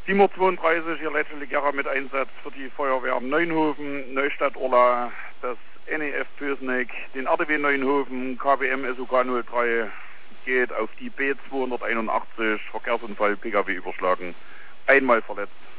732 hier Leitstelle Gera mit Einsatz für die Feuerwehr Neunhofen, Neustadt Orla, das NEF Pösneck, den RDW Neunhofen, KWM SUK 03 geht auf die B281, Verkehrsunfall, PKW überschlagen, einmal verletzt.